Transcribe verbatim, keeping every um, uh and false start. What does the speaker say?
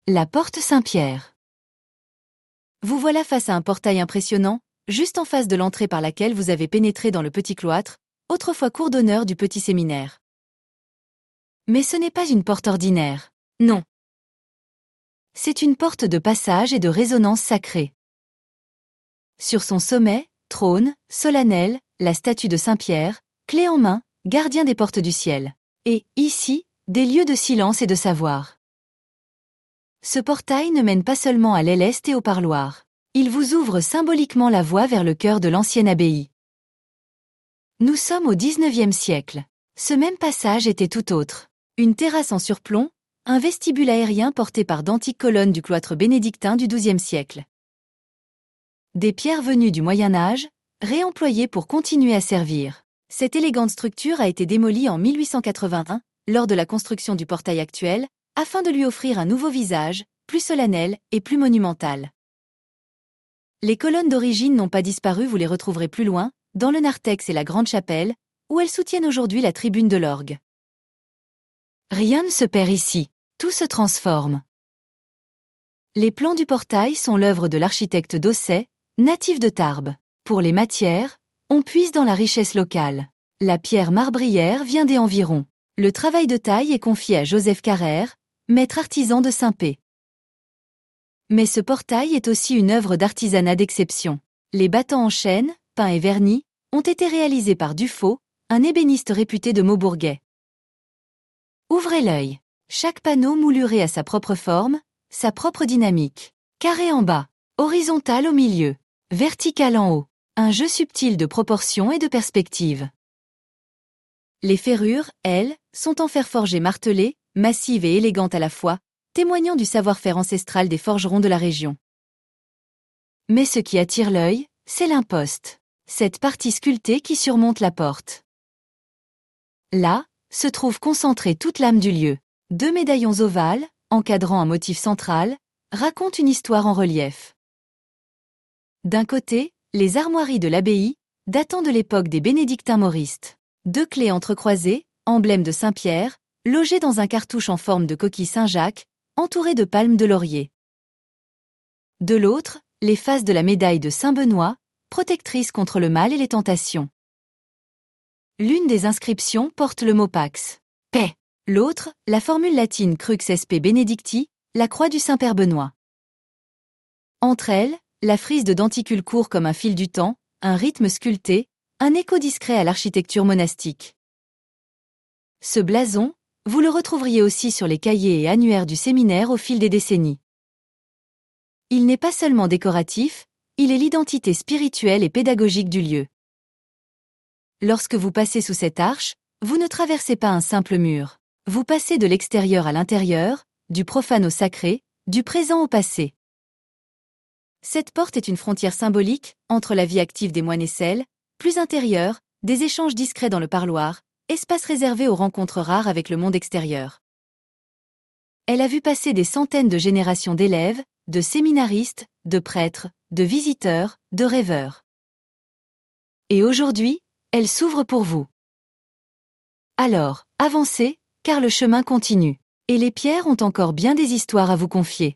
La porte Saint-Pierre. Vous voilà face à un portail impressionnant, juste en face de l'entrée par laquelle vous avez pénétré dans le petit cloître, autrefois cour d'honneur du petit séminaire. Mais ce n'est pas une porte ordinaire. Non. C'est une porte de passage et de résonance sacrée. Sur son sommet, trône, solennel, la statue de Saint-Pierre, clé en main, gardien des portes du ciel. Et, ici, des lieux de silence et de savoir. Ce portail ne mène pas seulement à l'aile est et au parloir. Il vous ouvre symboliquement la voie vers le cœur de l'ancienne abbaye. Nous sommes au dix-neuvième siècle. Ce même passage était tout autre. Une terrasse en surplomb, un vestibule aérien porté par d'antiques colonnes du cloître bénédictin du douzième siècle. Des pierres venues du Moyen Âge, réemployées pour continuer à servir. Cette élégante structure a été démolie en mille huit cent quatre-vingt-un, lors de la construction du portail actuel, afin de lui offrir un nouveau visage, plus solennel et plus monumental. Les colonnes d'origine n'ont pas disparu, vous les retrouverez plus loin, dans le narthex et la grande chapelle, où elles soutiennent aujourd'hui la tribune de l'orgue. Rien ne se perd ici, tout se transforme. Les plans du portail sont l'œuvre de l'architecte Dosset, natif de Tarbes. Pour les matières, on puise dans la richesse locale. La pierre marbrière vient des environs. Le travail de taille est confié à Joseph Carrère, maître artisan de Saint-Pé. Mais ce portail est aussi une œuvre d'artisanat d'exception. Les battants en chêne, peints et vernis, ont été réalisés par Dufaux, un ébéniste réputé de Maubourguet. Ouvrez l'œil. Chaque panneau mouluré a sa propre forme, sa propre dynamique. Carré en bas, horizontal au milieu, vertical en haut. Un jeu subtil de proportions et de perspectives. Les ferrures, elles, sont en fer forgé martelé, massives et élégantes à la fois, témoignant du savoir-faire ancestral des forgerons de la région. Mais ce qui attire l'œil, c'est l'imposte, cette partie sculptée qui surmonte la porte. Là, se trouve concentrée toute l'âme du lieu. Deux médaillons ovales, encadrant un motif central, racontent une histoire en relief. D'un côté, les armoiries de l'abbaye, datant de l'époque des bénédictins mauristes. Deux clés entrecroisées, emblème de Saint-Pierre, logées dans un cartouche en forme de coquille Saint-Jacques, entouré de palmes de laurier. De l'autre, les faces de la médaille de Saint-Benoît, protectrice contre le mal et les tentations. L'une des inscriptions porte le mot Pax, paix. L'autre, la formule latine Crux Sp Benedicti, la croix du Saint-Père Benoît. Entre elles, la frise de denticule court comme un fil du temps, un rythme sculpté, un écho discret à l'architecture monastique. Ce blason, vous le retrouveriez aussi sur les cahiers et annuaires du séminaire au fil des décennies. Il n'est pas seulement décoratif, il est l'identité spirituelle et pédagogique du lieu. Lorsque vous passez sous cette arche, vous ne traversez pas un simple mur. Vous passez de l'extérieur à l'intérieur, du profane au sacré, du présent au passé. Cette porte est une frontière symbolique entre la vie active des moines et celle, plus intérieure, des échanges discrets dans le parloir, espace réservé aux rencontres rares avec le monde extérieur. Elle a vu passer des centaines de générations d'élèves, de séminaristes, de prêtres, de visiteurs, de rêveurs. Et aujourd'hui, elle s'ouvre pour vous. Alors, avancez, car le chemin continue. Et les pierres ont encore bien des histoires à vous confier.